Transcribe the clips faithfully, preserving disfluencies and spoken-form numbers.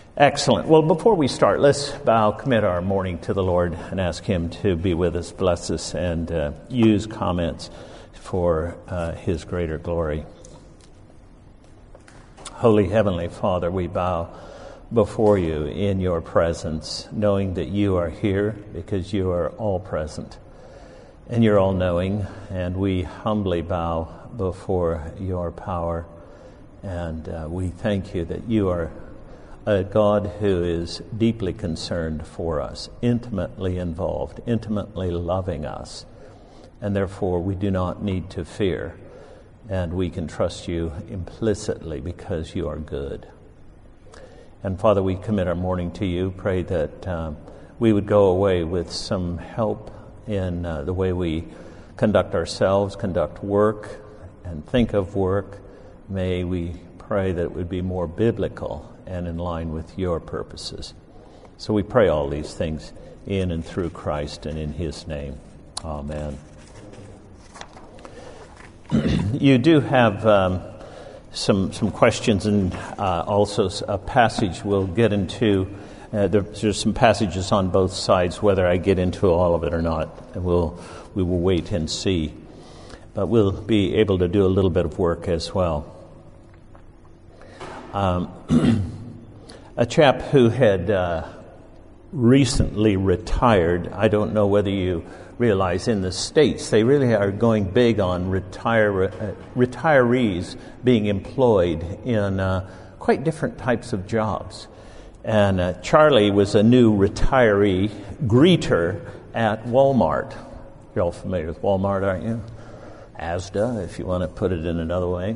Excellent. Well, before we start, let's bow, commit our morning to the Lord, and ask Him to be with us, bless us, and uh, use comments for uh, His greater glory. Holy Heavenly Father, we bow before you in your presence, knowing that you are here because you are all present and you're all knowing, and we humbly bow before your power, and uh, we thank you that you are a God who is deeply concerned for us, intimately involved, intimately loving us, and therefore we do not need to fear, and we can trust you implicitly because you are good. And Father, we commit our morning to you, pray that um, we would go away with some help in uh, the way we conduct ourselves, conduct work, and think of work. May we pray that it would be more biblical and in line with your purposes. So we pray all these things in and through Christ and in his name. Amen. You do have um, some some questions and uh, also a passage we'll get into. Uh, there's some passages on both sides, whether I get into all of it or not. And we'll, we will wait and see. But we'll be able to do a little bit of work as well. Um, a chap who had uh, recently retired, I don't know whether you realize in the States, they really are going big on retire, uh, retirees being employed in uh, quite different types of jobs. And uh, Charlie was a new retiree greeter at Walmart. You're all familiar with Walmart, aren't you? Asda, if you want to put it in another way.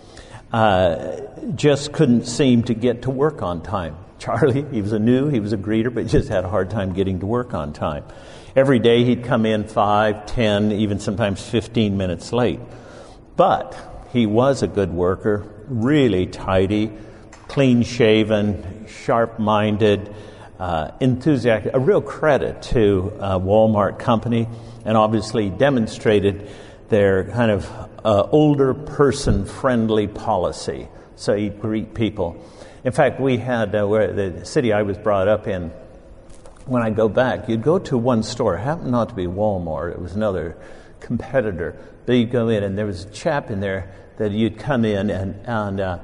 Uh, just couldn't seem to get to work on time. Charlie, he was a new, he was a greeter, but just had a hard time getting to work on time. Every day he'd come in five, ten, even sometimes fifteen minutes late. But he was a good worker, really tidy, clean-shaven, sharp-minded, uh, enthusiastic, a real credit to uh, Walmart company, and obviously demonstrated their kind of uh, older person-friendly policy. So he'd greet people. In fact, we had, uh, where the city I was brought up in, when I go back, you'd go to one store. It happened not to be Walmart. It was another competitor. But you'd go in, and there was a chap in there that you'd come in, and, and uh,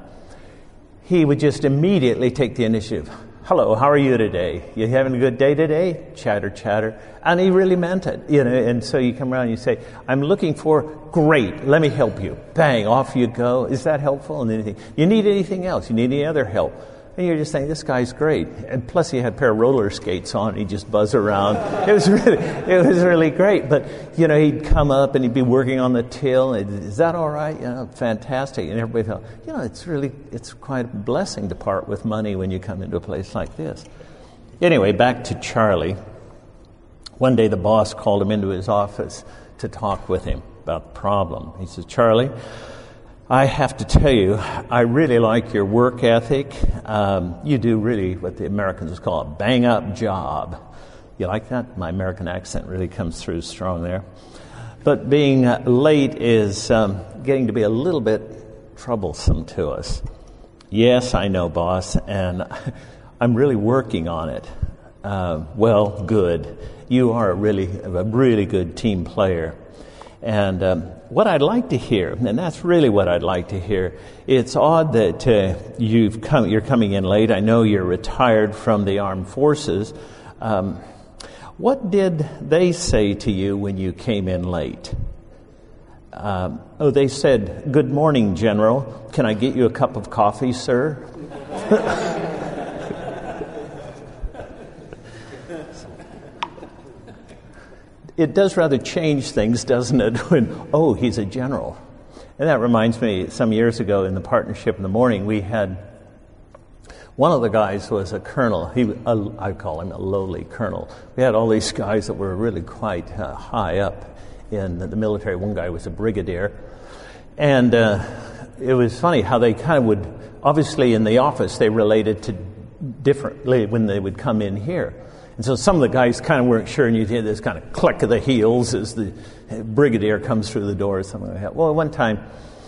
he would just immediately take the initiative. Hello, how are you today? You having a good day today? Chatter, chatter. And he really meant it. You know, and so you come around and you say, I'm looking for, great, let me help you. Bang, off you go. Is that helpful? And anything? You need anything else? You need any other help? And you're just saying, this guy's great. And plus he had a pair of roller skates on. He'd just buzz around. It was really, it was really great. But, you know, he'd come up and he'd be working on the till. Is that all right? You know, fantastic. And everybody thought, you know, it's really, it's quite a blessing to part with money when you come into a place like this. Anyway, back to Charlie. One day the boss called him into his office to talk with him about the problem. He says, Charlie, I have to tell you, I really like your work ethic. Um, you do really what the Americans call a bang-up job. You like that? My American accent really comes through strong there. But being uh, late is um, getting to be a little bit troublesome to us. Yes, I know, boss, and I'm really working on it. Uh, well, good. You are a really, a really good team player. And um, what I'd like to hear, and that's really what I'd like to hear, it's odd that uh, you've come, you're coming in late. I know you're retired from the armed forces. Um, what did they say to you when you came in late? Um, oh, they said, good morning, General. Can I get you a cup of coffee, sir? It does rather change things, doesn't it, when, oh, he's a general. And that reminds me, some years ago in the Partnership in the Morning, we had, one of the guys was a colonel. He, a, I call him a lowly colonel. We had all these guys that were really quite uh, high up in the military. One guy was a brigadier. And uh, it was funny how they kind of would, obviously in the office, they related to differently when they would come in here. And so some of the guys kind of weren't sure, and you'd hear this kind of click of the heels as the brigadier comes through the door or something like that. Well, one time,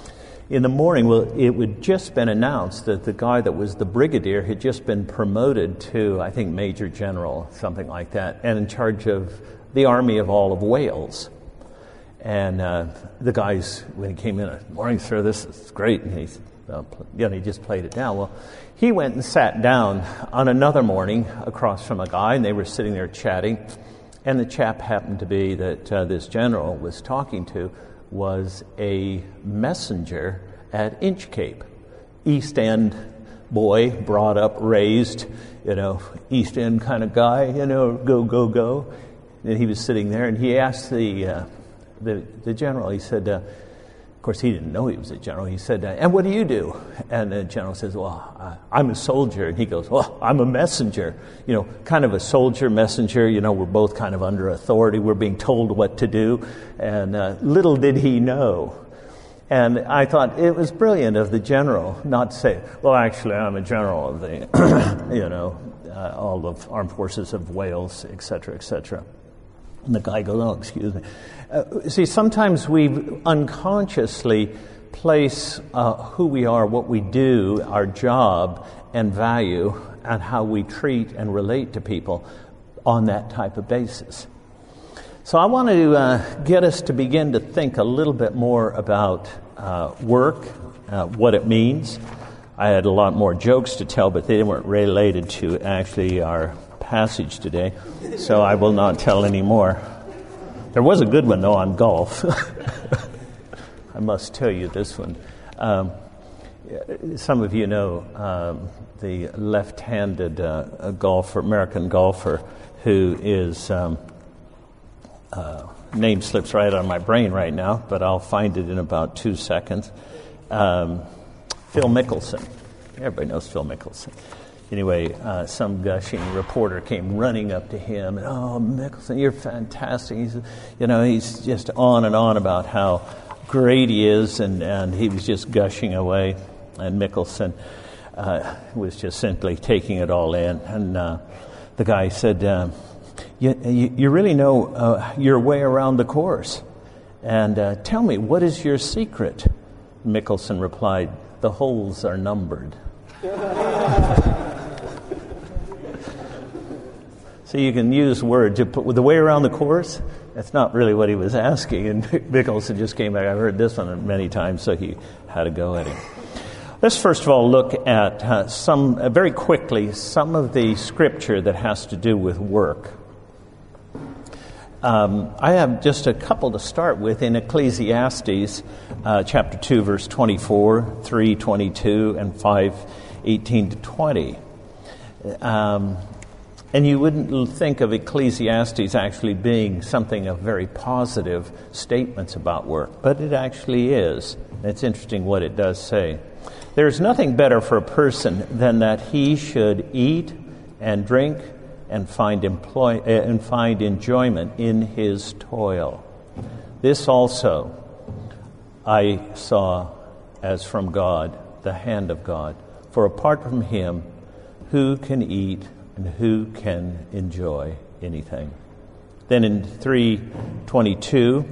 In the morning, well, it would just been announced that the guy that was the brigadier had just been promoted to, I think, major general, something like that, and in charge of the army of all of Wales. And uh, the guys, when he came in, morning, sir, this is great. And he, uh, you know, he just played it down. Well, he went and sat down on another morning across from a guy, and they were sitting there chatting. And the chap happened to be that uh, this general was talking to was a messenger at Inchcape. East End boy, brought up, raised, you know, East End kind of guy, you know, go, go, go. And he was sitting there, and he asked the uh, the, the general, he said, uh, of course, he didn't know he was a general. He said, uh, and what do you do? And the general says, well, uh, I'm a soldier. And he goes, well, I'm a messenger. You know, kind of a soldier, messenger. You know, we're both kind of under authority. We're being told what to do. And uh, little did he know. And I thought it was brilliant of the general not to say, well, actually, I'm a general of the, you know, uh, all of Armed Forces of Wales, et cetera, et cetera. And the guy goes, oh, excuse me. Uh, see, sometimes we unconsciously place uh, who we are, what we do, our job, and value, and how we treat and relate to people on that type of basis. So I want to uh, get us to begin to think a little bit more about uh, work, uh, what it means. I had a lot more jokes to tell, but they weren't related to actually our passage today, so I will not tell any more. There was a good one, though, on golf. I must tell you this one. Um, some of you know um, the left-handed uh, golfer, American golfer, who is... Um, Uh, name slips right on my brain right now, but I'll find it in about two seconds. Um, Phil Mickelson. Everybody knows Phil Mickelson. Anyway, uh, some gushing reporter came running up to him, and, oh, Mickelson, you're fantastic. He's, you know, he's just on and on about how great he is, and, and he was just gushing away. And Mickelson uh, was just simply taking it all in. And uh, the guy said, um, You, you, you really know uh, your way around the course. And uh, tell me, what is your secret? Mickelson replied, the holes are numbered. So you can use words. You put, the way around the course, that's not really what he was asking. And Mickelson just came back. I've heard this one many times, so he had to go at him. Let's first of all look at uh, some, uh, very quickly, some of the scripture that has to do with work. Um, I have just a couple to start with in Ecclesiastes, uh, chapter two, verse twenty-four, three twenty-two, and five eighteen to twenty. Um, and you wouldn't think of Ecclesiastes actually being something of very positive statements about work, but it actually is. It's interesting what it does say. There is nothing better for a person than that he should eat and drink and find employ uh, and find enjoyment in his toil. This also I saw as from God, the hand of God. For apart from him, who can eat and who can enjoy anything? Then in three twenty-two,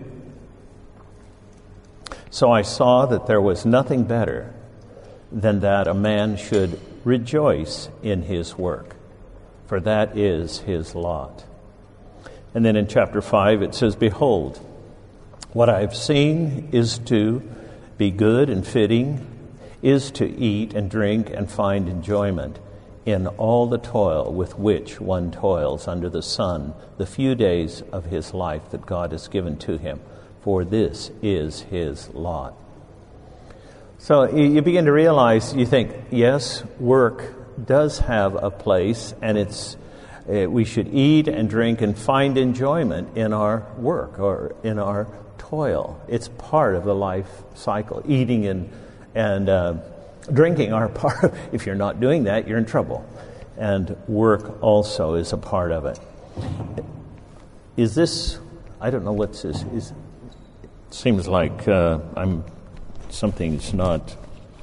so I saw that there was nothing better than that a man should rejoice in his work, for that is his lot. And then in chapter five it says, behold, what I have seen is to be good and fitting, is to eat and drink and find enjoyment in all the toil with which one toils under the sun, the few days of his life that God has given to him, for this is his lot. So you begin to realize, you think, yes, work does have a place, and it's uh, we should eat and drink and find enjoyment in our work or in our toil. It's part of the life cycle. Eating and and uh, drinking are part of, if you're not doing that, you're in trouble. And work also is a part of it. Is this, I don't know what's this, is, it seems like uh, I'm, something's not,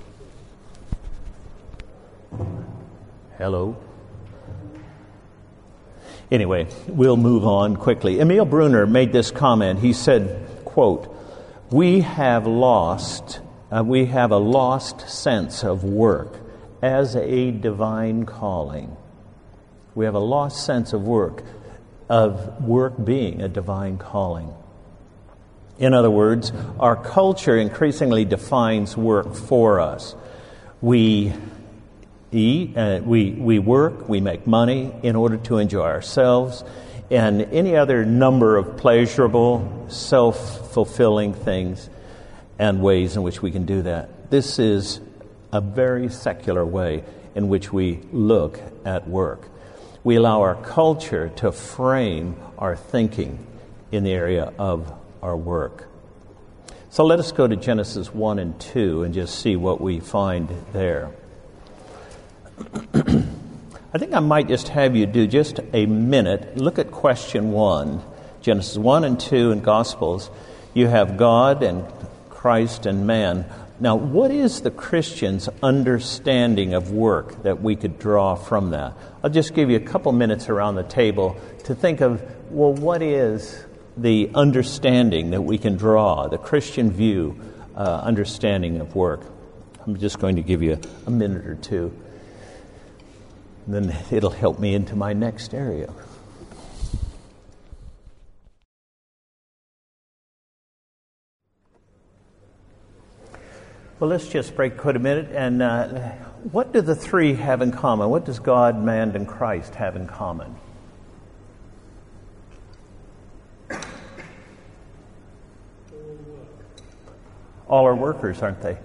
hello? Anyway, we'll move on quickly. Emil Brunner made this comment. He said, quote, we have lost Uh, we have a lost sense of work as a divine calling. We have a lost sense of work, of work being a divine calling. In other words, our culture increasingly defines work for us. We eat, uh, we, we work, we make money in order to enjoy ourselves, and any other number of pleasurable, self-fulfilling things and ways in which we can do that. This is a very secular way in which we look at work. We allow our culture to frame our thinking in the area of our work. So let us go to Genesis one and two and just see what we find there. I think I might just have you do just a minute. Look at question one. Genesis one and two in Gospels. You have God and Christ and man. Now, what is the Christian's understanding of work that we could draw from that? I'll just give you a couple minutes around the table to think of, well, what is the understanding that we can draw, the Christian view, uh, understanding of work? I'm just going to give you a minute or two. And then it'll help me into my next area. Well, let's just break quite a minute. And uh, what do the three have in common? What does God, man, and Christ have in common? All are workers, aren't they?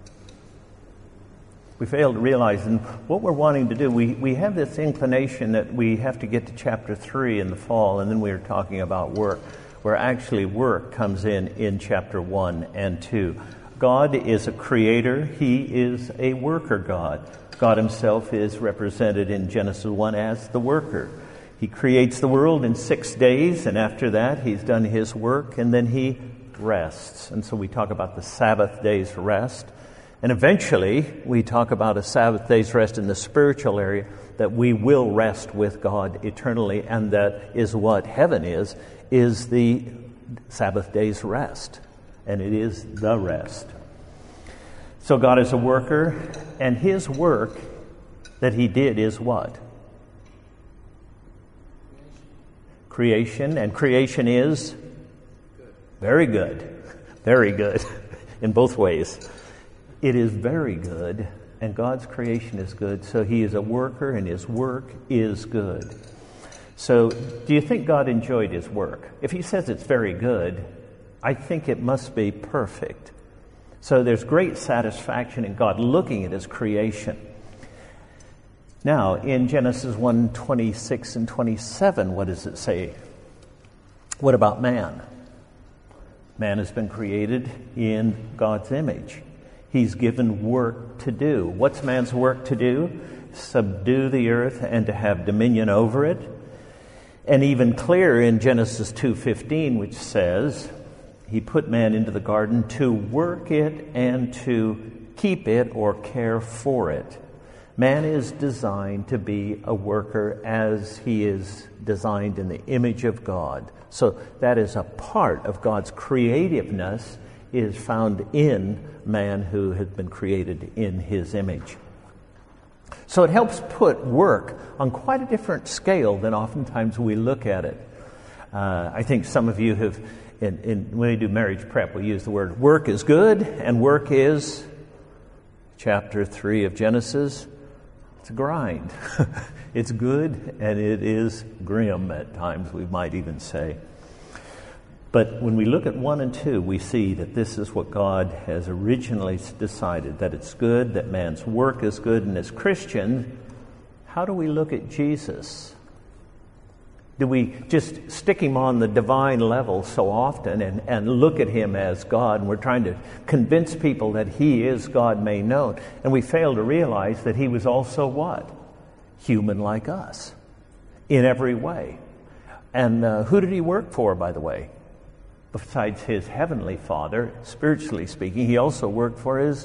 We fail to realize, and what we're wanting to do, we, we have this inclination that we have to get to chapter three in the fall, and then we're talking about work, where actually work comes in in chapter one and two. God is a creator. He is a worker God. God himself is represented in Genesis one as the worker. He creates the world in six days, and after that he's done his work, and then he rests. And so we talk about the Sabbath day's rest. And eventually we talk about a Sabbath day's rest in the spiritual area, that we will rest with God eternally, and that is what heaven is, is the Sabbath day's rest. And it is the rest. So God is a worker, and his work that he did is what? Creation. And creation is very good. Very good in both ways. It is very good, and God's creation is good, so he is a worker, and his work is good. So do you think God enjoyed his work? If he says it's very good, I think it must be perfect. So there's great satisfaction in God looking at his creation. Now, in Genesis one, twenty-six and twenty-seven, what does it say? What about man? Man has been created in God's image. He's given work to do. What's man's work to do? Subdue the earth and to have dominion over it. And even clearer in Genesis two fifteen, which says, he put man into the garden to work it and to keep it or care for it. Man is designed to be a worker as he is designed in the image of God. So that is a part of God's creativeness, is found in man who has been created in his image. So it helps put work on quite a different scale than oftentimes we look at it. Uh, I think some of you have, in, in, when we do marriage prep, we use the word work is good, and work is, chapter three of Genesis, it's a grind. It's good, and it is grim at times, we might even say. But when we look at one and two, we see that this is what God has originally decided, that it's good, that man's work is good. And as Christians, how do we look at Jesus? Do we just stick him on the divine level so often and, and look at him as God, and we're trying to convince people that he is God made known, and we fail to realize that he was also what? Human like us in every way. And uh, who did he work for, by the way? Besides his heavenly Father, spiritually speaking, he also worked for his,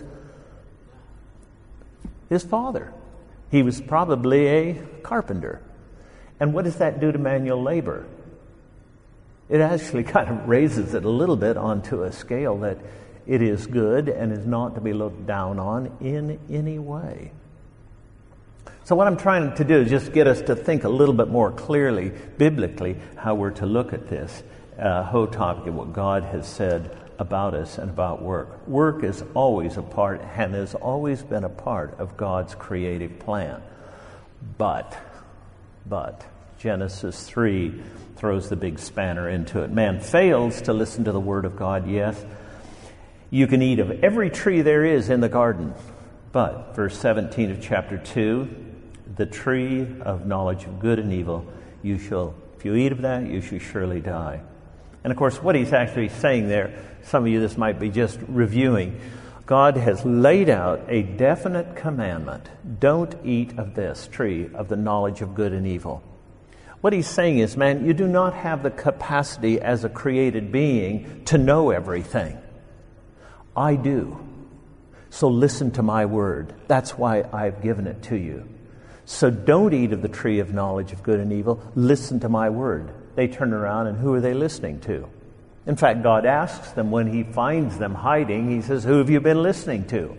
his Father. He was probably a carpenter. And what does that do to manual labor? It actually kind of raises it a little bit onto a scale that It is good and is not to be looked down on in any way. So what I'm trying to do is just get us to think a little bit more clearly, biblically, how we're to look at this uh, whole topic of what God has said about us and about work. Work is always a part and has always been a part of God's creative plan. But, but, Genesis three throws the big spanner into it. Man fails to listen to the word of God, yes. You can eat of every tree there is in the garden. But, verse seventeen of chapter two, the tree of knowledge of good and evil, you shall, if you eat of that, you shall surely die. And of course, what he's actually saying there, some of you this might be just reviewing, God has laid out a definite commandment. Don't eat of this tree of the knowledge of good and evil. What he's saying is, man, you do not have the capacity as a created being to know everything. I do. So listen to my word. That's why I've given it to you. So don't eat of the tree of knowledge of good and evil. Listen to my word. They turn around, and who are they listening to? In fact, God asks them when he finds them hiding, he says, who have you been listening to?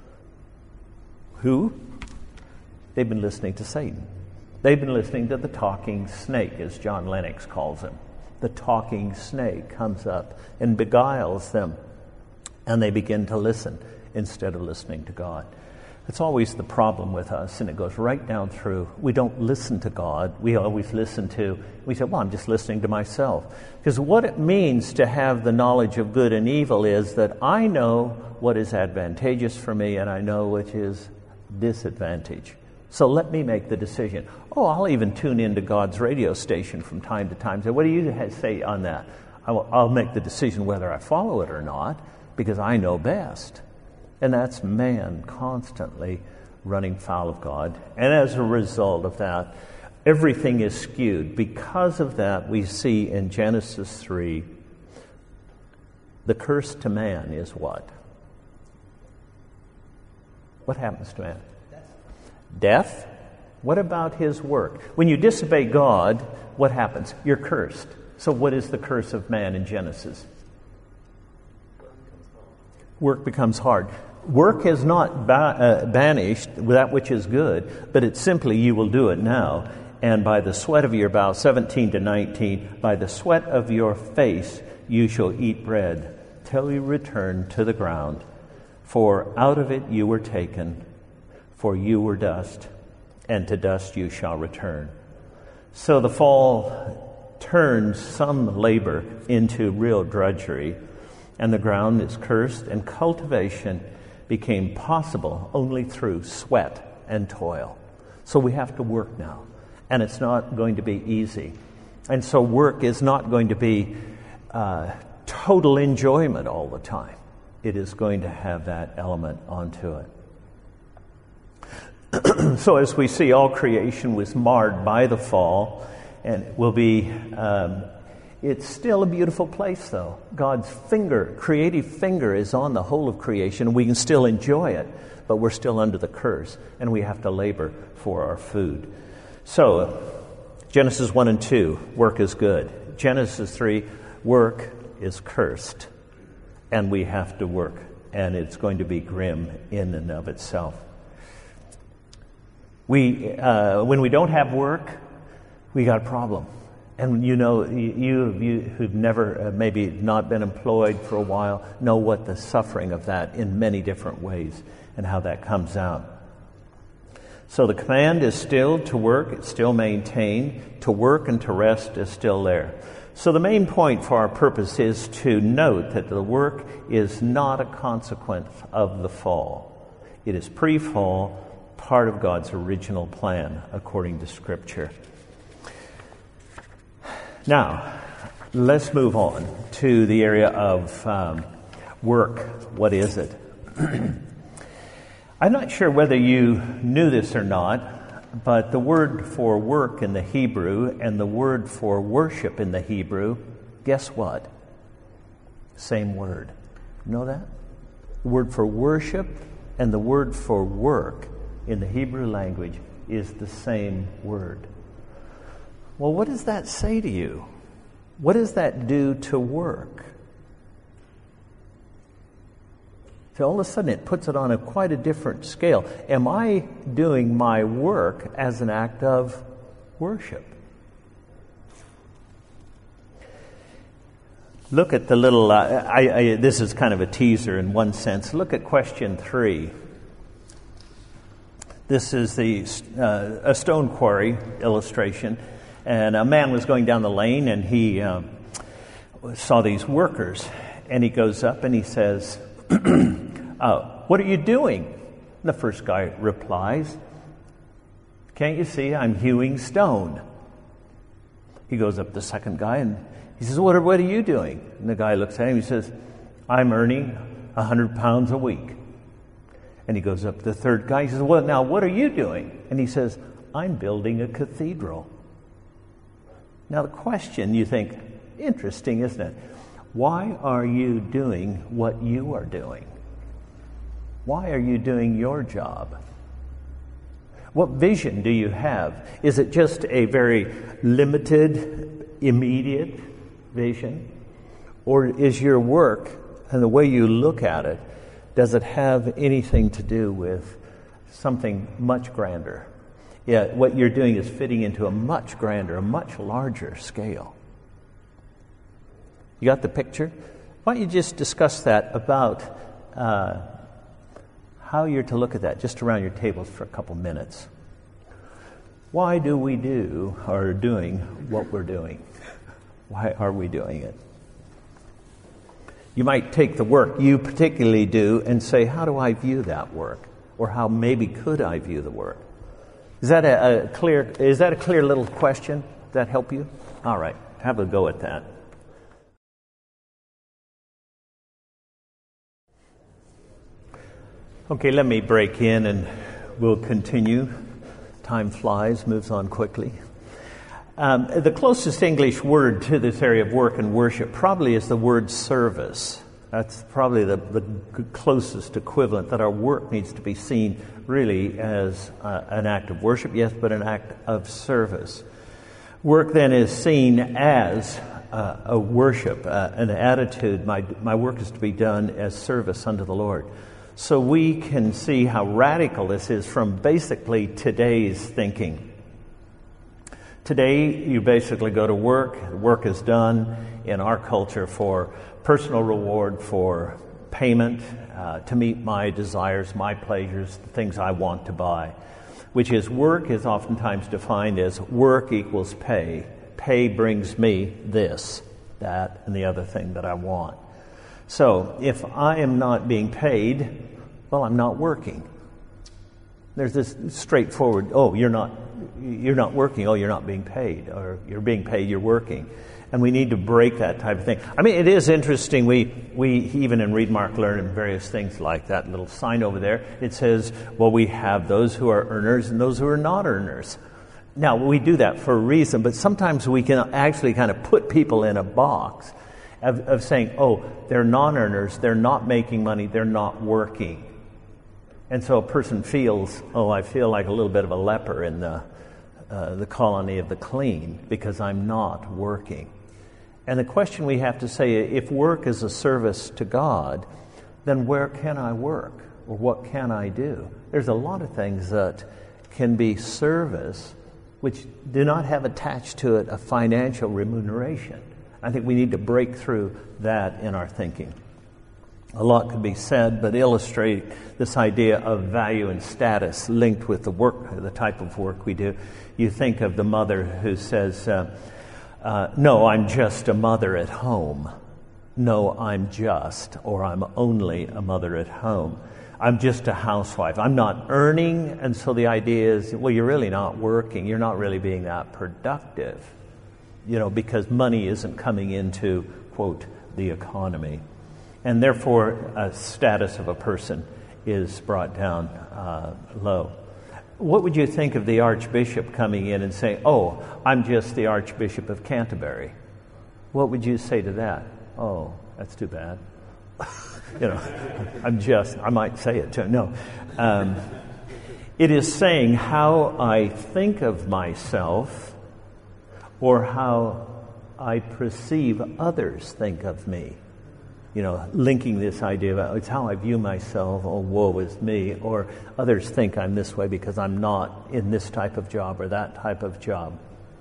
Who? They've been listening to Satan. They've been listening to the talking snake, as John Lennox calls him. The talking snake comes up and beguiles them, and they begin to listen instead of listening to God. It's always the problem with us, and it goes right down through. We don't listen to God. We always listen to, we say, well, I'm just listening to myself. Because what it means to have the knowledge of good and evil is that I know what is advantageous for me, and I know which is disadvantage. So let me make the decision. Oh, I'll even tune into God's radio station from time to time. So what do you say on that? I'll, I'll make the decision whether I follow it or not, because I know best. And that's man constantly running foul of God. And as a result of that, everything is skewed. Because of that, we see in Genesis three, the curse to man is what? What happens to man? Death. Death? What about his work? When you disobey God, what happens? You're cursed. So what is the curse of man in Genesis? Work becomes hard. Work has not ba- uh, banished that which is good, but it's simply you will do it now. And by the sweat of your brow, seventeen to nineteen, by the sweat of your face you shall eat bread till you return to the ground. For out of it you were taken, for you were dust, and to dust you shall return. So the fall turns some labor into real drudgery, and the ground is cursed, and cultivation became possible only through sweat and toil. So we have to work now, and it's not going to be easy. And so work is not going to be uh, total enjoyment all the time. It is going to have that element onto it. So as we see, all creation was marred by the fall, and will be... Um, It's still a beautiful place, though. God's finger, creative finger, is on the whole of creation. We can still enjoy it, but we're still under the curse, and we have to labor for our food. So, Genesis one and two, work is good. Genesis three, work is cursed, and we have to work, and it's going to be grim in and of itself. We, uh, when we don't have work, we got a problem. And you know, you, you who've never, uh, maybe not been employed for a while, know what the suffering of that in many different ways and how that comes out. So the command is still to work, it's still maintained. To work and to rest is still there. So the main point for our purpose is to note that the work is not a consequence of the fall. It is pre-fall, part of God's original plan, according to Scripture. Now, let's move on to the area of um, work. What is it? I'm not sure whether you knew this or not, but the word for work in the Hebrew and the word for worship in the Hebrew, guess what? Same word. You know that? The word for worship and the word for work in the Hebrew language is the same word. Well, what does that say to you? What does that do to work? So all of a sudden it puts it on a quite a different scale. Am I doing my work as an act of worship? Look at the little, uh, I, I, this is kind of a teaser in one sense. Look at question three. This is the uh, a stone quarry illustration. And a man was going down the lane and he uh, saw these workers. And he goes up and he says, uh, what are you doing? And the first guy replies, can't you see I'm hewing stone? He goes up to the second guy and he says, what are, what are you doing? And the guy looks at him, he says, I'm earning one hundred pounds a week. And he goes up to the third guy, he says, well, now what are you doing? And he says, I'm building a cathedral. Now the question, you think, interesting, isn't it? Why are you doing what you are doing? Why are you doing your job? What vision do you have? Is it just a very limited, immediate vision? Or is your work and the way you look at it, does it have anything to do with something much grander? Yeah, what you're doing is fitting into a much grander, a much larger scale. You got the picture? Why don't you just discuss that about uh, how you're to look at that just around your tables for a couple minutes. Why do we do or are doing what we're doing? Why are we doing it? You might take the work you particularly do and say, how do I view that work? Or how maybe could I view the work? Is that a, a clear, is that a clear little question? Does that help you? All right, have a go at that. Okay, let me break in and we'll continue. Time flies, moves on quickly. Um, the closest English word to this area of work and worship probably is the word service. That's probably the, the closest equivalent, that our work needs to be seen really as uh, an act of worship, yes, but an act of service. Work then is seen as uh, a worship, uh, an attitude. My, my work is to be done as service unto the Lord. So we can see how radical this is from basically today's thinking. Today, you basically go to work. Work is done in our culture for personal reward, for payment, uh, to meet my desires, my pleasures, the things I want to buy, which is work is oftentimes defined as work equals pay. Pay brings me this, that, and the other thing that I want. So if I am not being paid, well, I'm not working. There's this straightforward, oh, you're not you're not working, oh, you're not being paid, or you're being paid, you're working. And we need to break that type of thing. I mean, it is interesting, we, we even in Read, Mark, Learn and various things like that little sign over there, it says, well, we have those who are earners and those who are not earners. Now, we do that for a reason, but sometimes we can actually kind of put people in a box of, of saying, oh, they're non-earners, they're not making money, they're not working. And so a person feels, oh, I feel like a little bit of a leper in the uh, the colony of the clean because I'm not working. And the question we have to say, if work is a service to God, then where can I work? Or what can I do? There's a lot of things that can be service which do not have attached to it a financial remuneration. I think we need to break through that in our thinking. A lot could be said, but illustrate this idea of value and status linked with the work, the type of work we do. You think of the mother who says, uh, uh, no, I'm just a mother at home. No, I'm just, or I'm only a mother at home. I'm just a housewife. I'm not earning, and so the idea is, well, you're really not working. You're not really being that productive, you know, because money isn't coming into, quote, the economy. And therefore, a status of a person is brought down uh, low. What would you think of the Archbishop coming in and saying, oh, I'm just the Archbishop of Canterbury? What would you say to that? Oh, that's too bad. you know, I'm just, I might say it too. No. Um, it is saying how I think of myself or how I perceive others think of me. you know, linking this idea of it's how I view myself, oh, woe is me, or others think I'm this way because I'm not in this type of job or that type of job.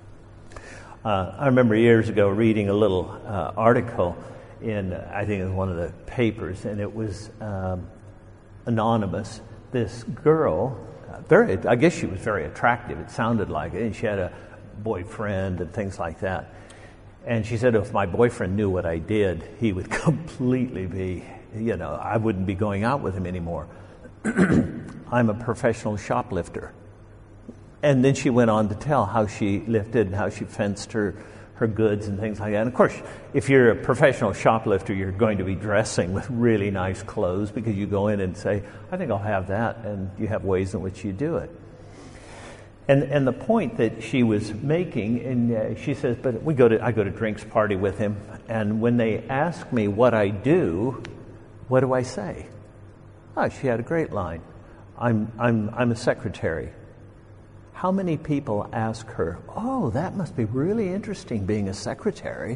Uh, I remember years ago reading a little uh, article in, I think it was one of the papers, and it was um, anonymous. This girl, uh, very, I guess she was very attractive, it sounded like it, and she had a boyfriend and things like that. And she said, if my boyfriend knew what I did, he would completely be, you know, I wouldn't be going out with him anymore. I'm a professional shoplifter. And then she went on to tell how she lifted and how she fenced her, her goods and things like that. And of course, if you're a professional shoplifter, you're going to be dressing with really nice clothes because you go in and say, I think I'll have that, and you have ways in which you do it. And and the point that she was making, and uh, she says, but we go to I go to drinks party with him, and when they ask me what I do, what do I say? Oh, she had a great line. I'm I'm I'm a secretary. How many people ask her, oh, that must be really interesting being a secretary?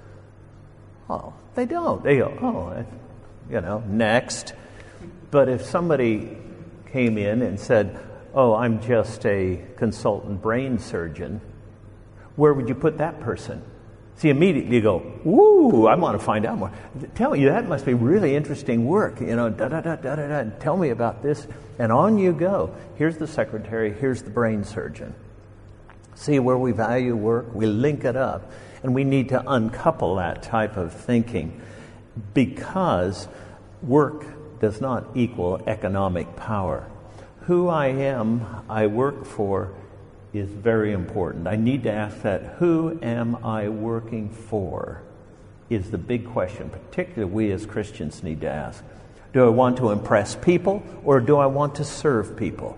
Oh, they don't. They go, oh, you know, next. But if somebody came in and said, oh, I'm just a consultant brain surgeon, where would you put that person? See, immediately you go, woo, I want to find out more. Tell you, that must be really interesting work. You know, da da da da da da. Tell me about this. And on you go. Here's the secretary, here's the brain surgeon. See where we value work? We link it up. And we need to uncouple that type of thinking, because work does not equal economic power. Who I am, I work for, is very important. I need to ask that, who am I working for, is the big question, particularly we as Christians need to ask. Do I want to impress people, or do I want to serve people?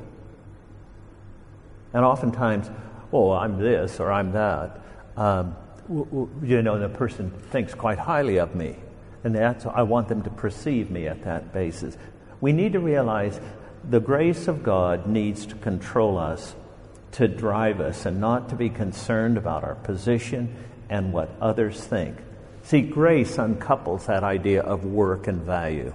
And oftentimes, oh, I'm this or I'm that. Um, w- w- you know, the person thinks quite highly of me, and that's I want them to perceive me at that basis. We need to realize the grace of God needs to control us, to drive us, and not to be concerned about our position and what others think. See, grace uncouples that idea of work and value.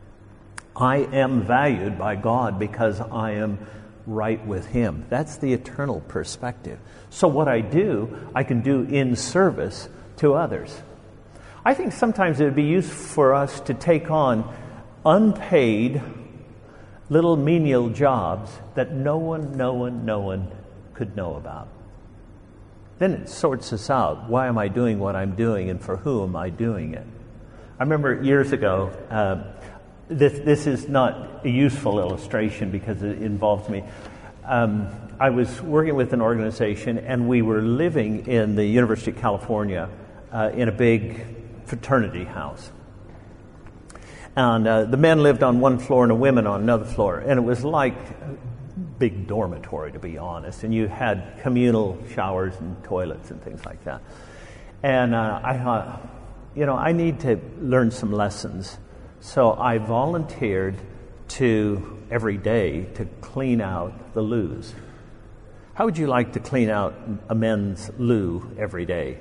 I am valued by God because I am right with Him. That's the eternal perspective. So what I do, I can do in service to others. I think sometimes it would be useful for us to take on unpaid little menial jobs that no one, no one, no one could know about. Then it sorts us out. Why am I doing what I'm doing, and for who am I doing it? I remember years ago, uh, this, this is not a useful illustration because it involves me. Um, I was working with an organization, and we were living in the University of California uh, in a big fraternity house. And uh, the men lived on one floor and the women on another floor. And it was like a big dormitory, to be honest. And you had communal showers and toilets and things like that. And uh, I thought, you know, I need to learn some lessons. So I volunteered to, every day, to clean out the loos. How would you like to clean out a men's loo every day?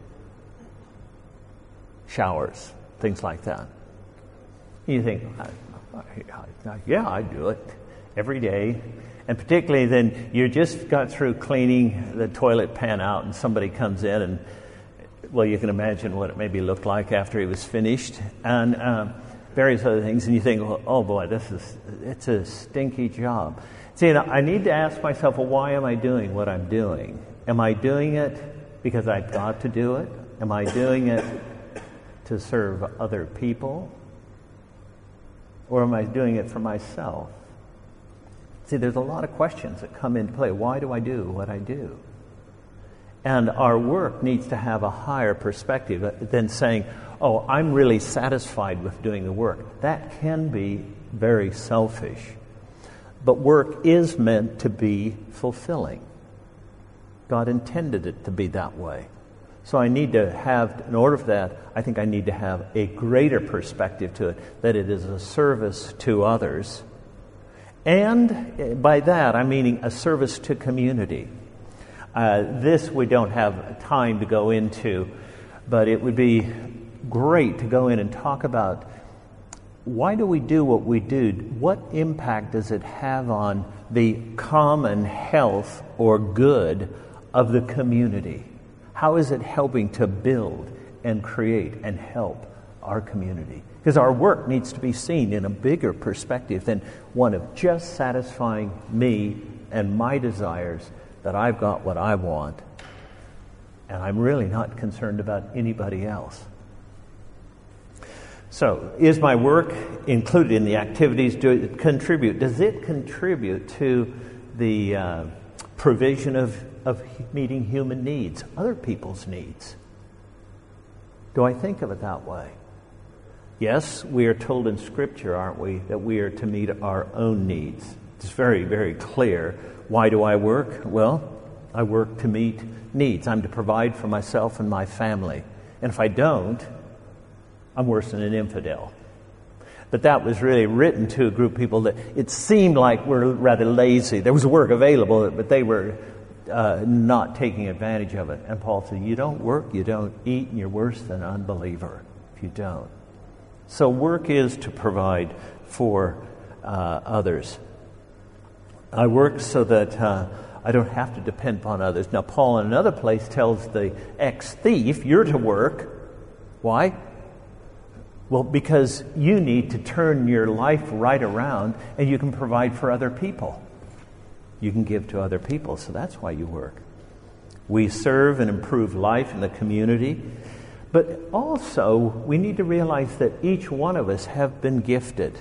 Showers, things like that. You think, yeah, I do it every day. And particularly then you just got through cleaning the toilet pan out and somebody comes in and, well, you can imagine what it maybe looked like after he was finished, and uh, various other things. And you think, well, oh boy, this is, it's a stinky job. See, and I need to ask myself, well, why am I doing what I'm doing? Am I doing it because I've got to do it? Am I doing it to serve other people? Or am I doing it for myself? See, there's a lot of questions that come into play. Why do I do what I do? And our work needs to have a higher perspective than saying, oh, I'm really satisfied with doing the work. That can be very selfish. But work is meant to be fulfilling. God intended it to be that way. So I need to have, in order for that, I think I need to have a greater perspective to it, that it is a service to others. And by that, I'm meaning a service to community. Uh, this we don't have time to go into, but it would be great to go in and talk about why do we do what we do? What impact does it have on the common health or good of the community? How is it helping to build and create and help our community? Because our work needs to be seen in a bigger perspective than one of just satisfying me and my desires, that I've got what I want, and I'm really not concerned about anybody else. So, is my work included in the activities? Do it contribute? Does it contribute to the uh, provision of, of meeting human needs, other people's needs? Do I think of it that way? Yes, we are told in Scripture, aren't we, that we are to meet our own needs. It's very, very clear. Why do I work? Well, I work to meet needs. I'm to provide for myself and my family. And if I don't, I'm worse than an infidel. But that was really written to a group of people that it seemed like were rather lazy. There was work available, but they were uh, not taking advantage of it. And Paul said, you don't work, you don't eat, and you're worse than an unbeliever if you don't. So work is to provide for uh, others. I work so that uh, I don't have to depend upon others. Now, Paul in another place tells the ex-thief, you're to work. Why? Well, because you need to turn your life right around and you can provide for other people. You can give to other people, so that's why you work. We serve and improve life in the community, but also we need to realize that each one of us have been gifted.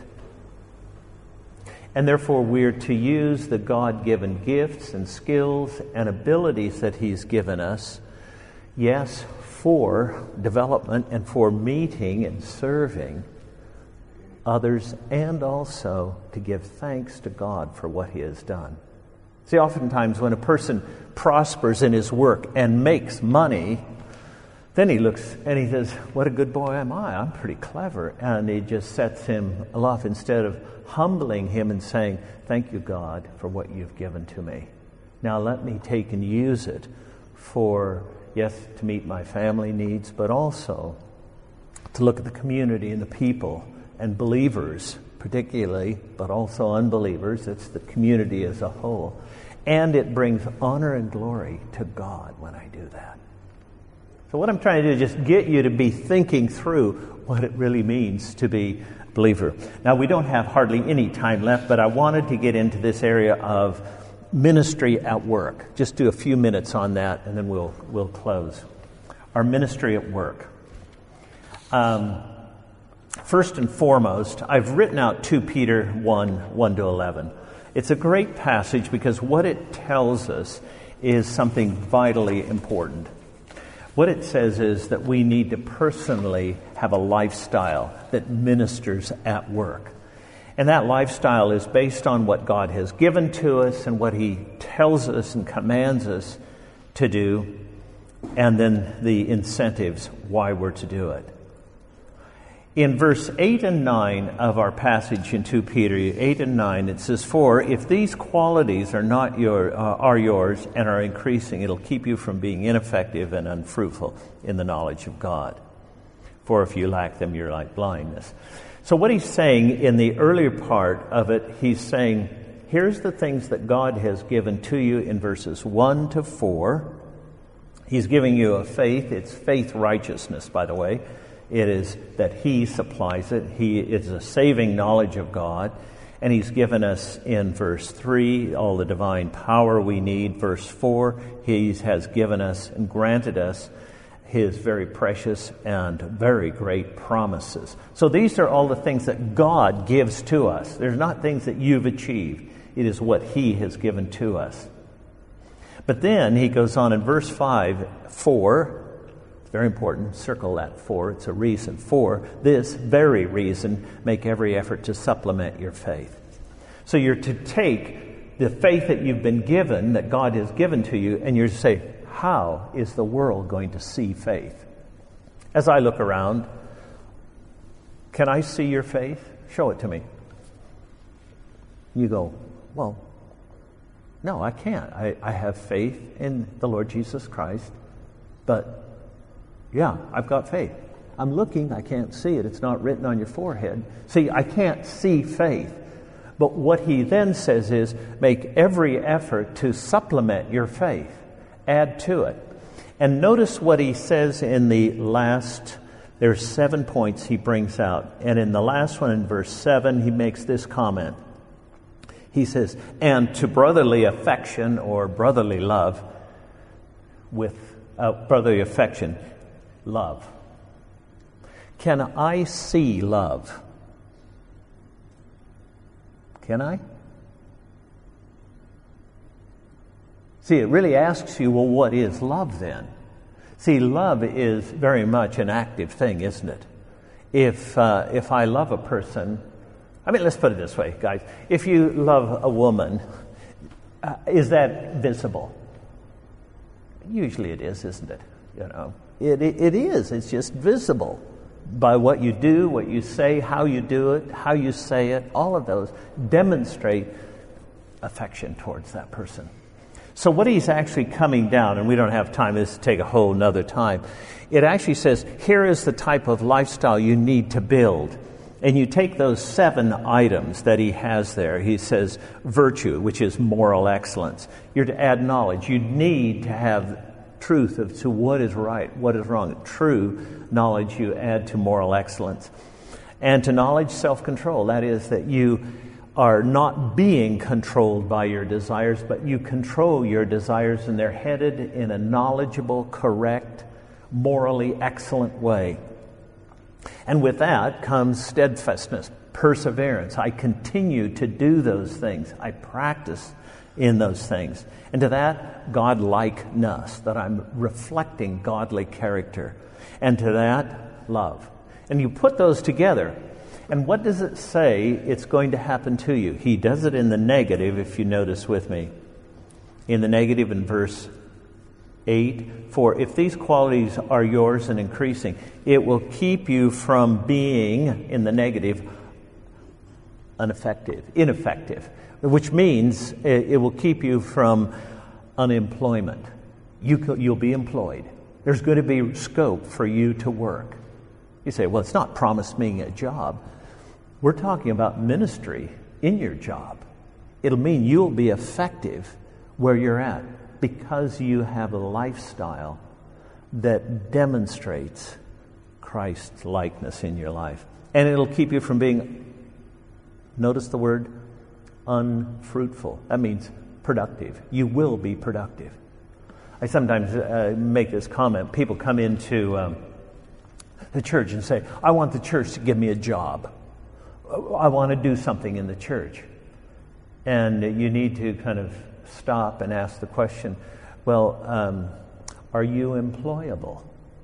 And therefore we're to use the God-given gifts and skills and abilities that He's given us, yes, for development and for meeting and serving others, and also to give thanks to God for what He has done. See, oftentimes when a person prospers in his work and makes money, then he looks and he says, what a good boy am I? I'm pretty clever. And he just sets him aloft instead of humbling him and saying, thank you, God, for what you've given to me. Now let me take and use it for, yes, to meet my family needs, but also to look at the community and the people and believers particularly, but also unbelievers. It's the community as a whole. And it brings honor and glory to God when I do that. So what I'm trying to do is just get you to be thinking through what it really means to be a believer. Now, we don't have hardly any time left, but I wanted to get into this area of ministry at work. Just do a few minutes on that, and then we'll we'll close. Our ministry at work. Um, first and foremost, I've written out two Peter one, one to eleven. It's a great passage because what it tells us is something vitally important. What it says is that we need to personally have a lifestyle that ministers at work. And that lifestyle is based on what God has given to us and what He tells us and commands us to do, and then the incentives why we're to do it. In verse eight and nine of our passage in Second Peter, eight and nine, it says, for if these qualities are not your uh, are yours and are increasing, it'll keep you from being ineffective and unfruitful in the knowledge of God. For if you lack them, you're like blindness. So what he's saying in the earlier part of it, he's saying, here's the things that God has given to you in verses one to four. He's giving you a faith. It's faith righteousness, by the way. It is that He supplies it. He is a saving knowledge of God. And He's given us in verse three all the divine power we need. Verse four, He has given us and granted us His very precious and very great promises. So these are all the things that God gives to us. They're not things that you've achieved. It is what He has given to us. But then he goes on in verse five, for, it's very important, circle that for, it's a reason. For this very reason, make every effort to supplement your faith. So you're to take the faith that you've been given, that God has given to you, and you're to say, how is the world going to see faith? As I look around, can I see your faith? Show it to me. You go, well, no, I can't. I, I have faith in the Lord Jesus Christ, but yeah, I've got faith. I'm looking, I can't see it. It's not written on your forehead. See, I can't see faith. But what he then says is, make every effort to supplement your faith. Add to it. And notice what he says in the last, there's seven points he brings out. And in the last one, in verse seven, he makes this comment. He says, and to brotherly affection or brotherly love, with uh, brotherly affection, love. Can I see love? Can I? See, it really asks you, well, what is love then? See, love is very much an active thing, isn't it? If uh, if I love a person, I mean, let's put it this way, guys. If you love a woman, uh, is that visible? Usually it is, isn't it? You know, it, it it is. It's just visible by what you do, what you say, how you do it, how you say it. All of those demonstrate affection towards that person. So what he's actually coming down, and we don't have time, this to take a whole nother time. It actually says, here is the type of lifestyle you need to build. And you take those seven items that he has there. He says virtue, which is moral excellence. You're to add knowledge. You need to have truth as to what is right, what is wrong. True knowledge you add to moral excellence. And to knowledge, self-control. That is that you are not being controlled by your desires, but you control your desires, and they're headed in a knowledgeable, correct, morally excellent way. And with that comes steadfastness, perseverance. I continue to do those things. I practice in those things. And to that, God-likeness, that I'm reflecting godly character. And to that, love. And you put those together, and what does it say it's going to happen to you? He does it in the negative, if you notice with me. In the negative in verse eight, for if these qualities are yours and increasing, it will keep you from being, in the negative, ineffective, ineffective, which means it will keep you from unemployment. You, you'll be employed. There's going to be scope for you to work. You say, well, it's not promised me a job. We're talking about ministry in your job. It'll mean you'll be effective where you're at because you have a lifestyle that demonstrates Christ's likeness in your life. And it'll keep you from being, notice the word, unfruitful. That means productive. You will be productive. I sometimes uh, make this comment. People come into um, the church and say, I want the church to give me a job. I want to do something in the church. And you need to kind of stop and ask the question, well, um, are you employable?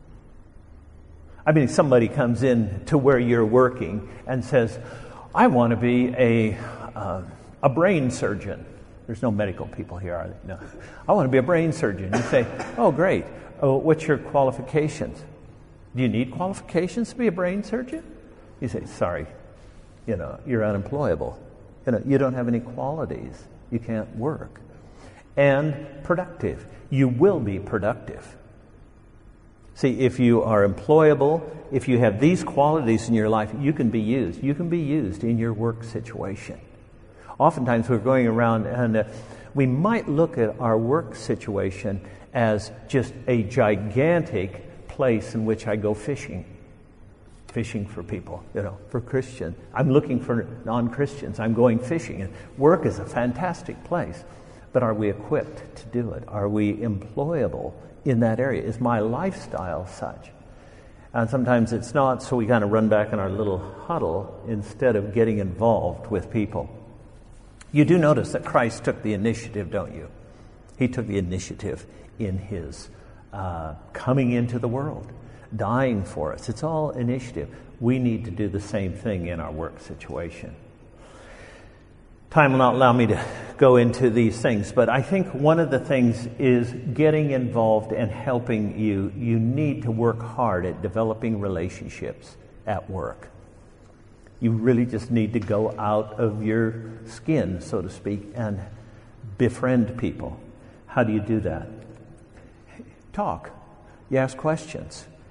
I mean, somebody comes in to where you're working and says, I want to be a uh, a brain surgeon. There's no medical people here, are there? No. I want to be a brain surgeon. You say, oh, great. Oh, what's your qualifications? Do you need qualifications to be a brain surgeon? You say, sorry, you know, you're unemployable. You know, you don't have any qualities. You can't work. And productive. You will be productive. See, if you are employable, if you have these qualities in your life, you can be used. You can be used in your work situation. Oftentimes we're going around and uh, we might look at our work situation as just a gigantic place in which I go fishing. Fishing for people, you know, for Christians. I'm looking for non-Christians. I'm going fishing. And work is a fantastic place. But are we equipped to do it? Are we employable in that area? Is my lifestyle such? And sometimes it's not, so we kind of run back in our little huddle instead of getting involved with people. You do notice that Christ took the initiative, don't you? He took the initiative in his uh, coming into the world, dying for us. It's all initiative. We need to do the same thing in our work situation. Time will not allow me to go into these things, but I think one of the things is getting involved and helping you. You need to work hard at developing relationships at work. You really just need to go out of your skin, so to speak, and befriend people. How do you do that? Talk. You ask questions.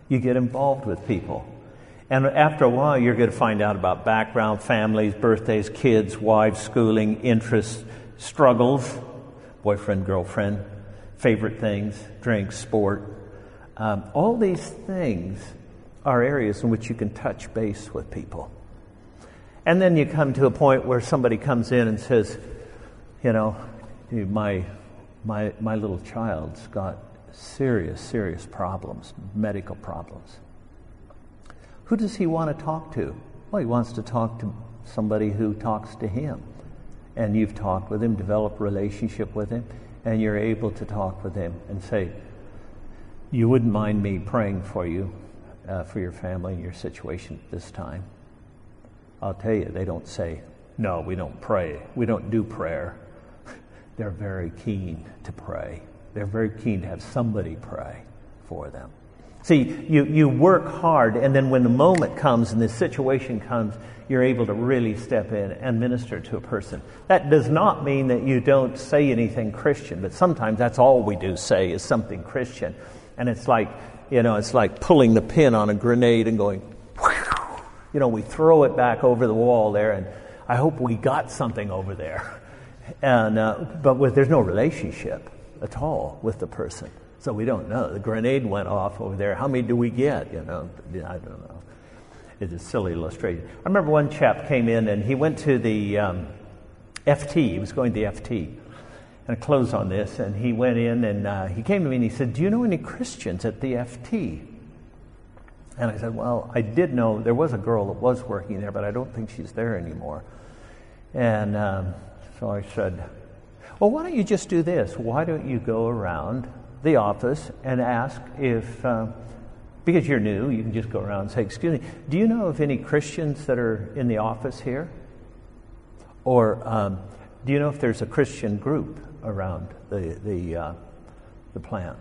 You get involved with people. And after a while, you're going to find out about background, families, birthdays, kids, wives, schooling, interests, struggles, boyfriend, girlfriend, favorite things, drinks, sport. Um, all these things are areas in which you can touch base with people. And then you come to a point where somebody comes in and says, you know, my my my little child's got serious, serious problems, medical problems. Who does he want to talk to? Well, he wants to talk to somebody who talks to him. And you've talked with him, developed a relationship with him, and you're able to talk with him and say, you wouldn't mind me praying for you, uh, for your family and your situation at this time. I'll tell you, they don't say, no, we don't pray. We don't do prayer. They're very keen to pray. They're very keen to have somebody pray for them. See, you, you work hard, and then when the moment comes and the situation comes, you're able to really step in and minister to a person. That does not mean that you don't say anything Christian, but sometimes that's all we do say is something Christian. And it's like, you know, it's like pulling the pin on a grenade and going, whew, you know, we throw it back over the wall there, and I hope we got something over there. And uh, but with, there's no relationship at all with the person. So we don't know. The grenade went off over there. How many do we get? You know, I don't know. It's a silly illustration. I remember one chap came in and he went to the um, F T. He was going to the F T. And I close on this. And he went in and uh, he came to me and he said, do you know any Christians at the F T? And I said, well, I did know there was a girl that was working there, but I don't think she's there anymore. And um, so I said, well, why don't you just do this? Why don't you go around the office and ask if, uh, because you're new, you can just go around and say, excuse me, do you know of any Christians that are in the office here? Or um, do you know if there's a Christian group around the the, uh, the plant?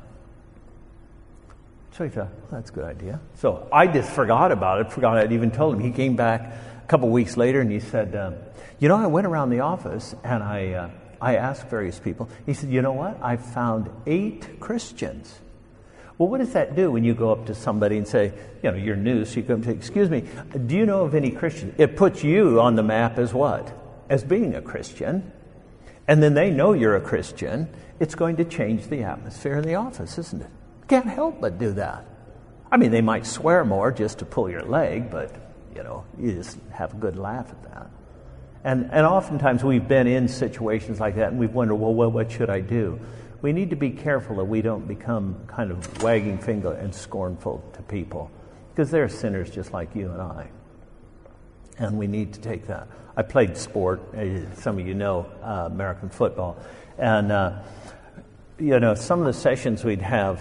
So he thought, well, that's a good idea. So I just forgot about it, forgot I'd even told him. He came back a couple weeks later and he said, um, you know, I went around the office and I... Uh, I asked various people. He said, you know what? I found eight Christians. Well, what does that do when you go up to somebody and say, you know, you're new, so you come and say, excuse me, do you know of any Christians? It puts you on the map as what? As being a Christian. And then they know you're a Christian. It's going to change the atmosphere in the office, isn't it? Can't help but do that. I mean, they might swear more just to pull your leg, but, you know, you just have a good laugh at that. And and oftentimes we've been in situations like that and we've wondered, well, what, what should I do? We need to be careful that we don't become kind of wagging finger and scornful to people, because they're sinners just like you and I. And we need to take that. I played sport, some of you know, uh, American football. And, uh, you know, some of the sessions we'd have,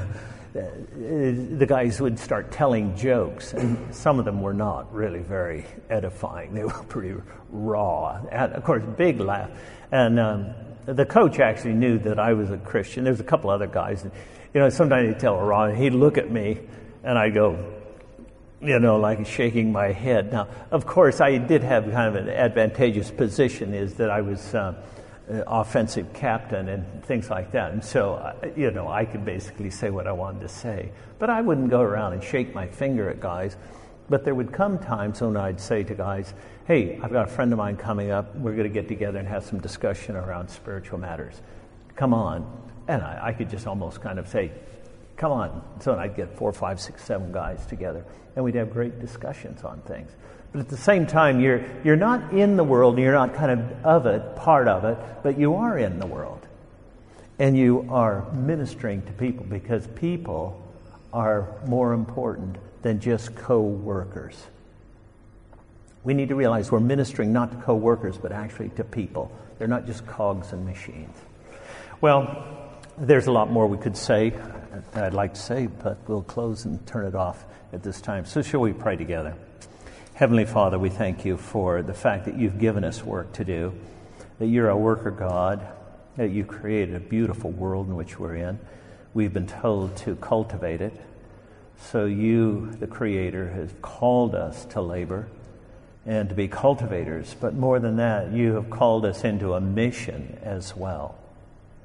the guys would start telling jokes, and some of them were not really very edifying. They were pretty raw. And, of course, big laugh. And um, the coach actually knew that I was a Christian. There's a couple other guys. And, you know, sometimes he'd tell Ron, he'd look at me, and I'd go, you know, like shaking my head. Now, of course, I did have kind of an advantageous position, is that I was uh, offensive captain and things like that. And so, uh, you know, I could basically say what I wanted to say. But I wouldn't go around and shake my finger at guys. But there would come times when I'd say to guys, hey, I've got a friend of mine coming up. We're going to get together and have some discussion around spiritual matters. Come on. And I, I could just almost kind of say, come on. So I'd get four, five, six, seven guys together, and we'd have great discussions on things. But at the same time, you're you're not in the world, and you're not kind of of it, part of it, but you are in the world. And you are ministering to people, because people are more important than just co-workers. We need to realize we're ministering not to co-workers, but actually to people. They're not just cogs and machines. Well, there's a lot more we could say, that I'd like to say, but we'll close and turn it off at this time. So shall we pray together? Heavenly Father, we thank you for the fact that you've given us work to do, that you're a worker God, that you created a beautiful world in which we're in. We've been told to cultivate it. So you, the Creator, has called us to labor and to be cultivators. But more than that, you have called us into a mission as well.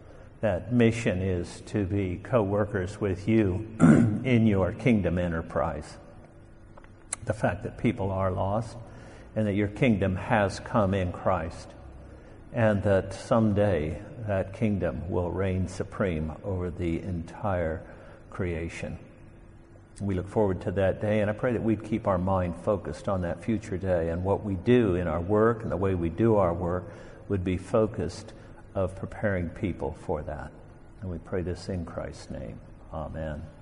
that mission is to be co-workers with you in your kingdom enterprise. The fact that people are lost and that your kingdom has come in Christ, and that someday that kingdom will reign supreme over the entire creation. We look forward to that day, and I pray that we'd keep our mind focused on that future day, and what we do in our work and the way we do our work would be focused of preparing people for that. And we pray this in Christ's name. Amen.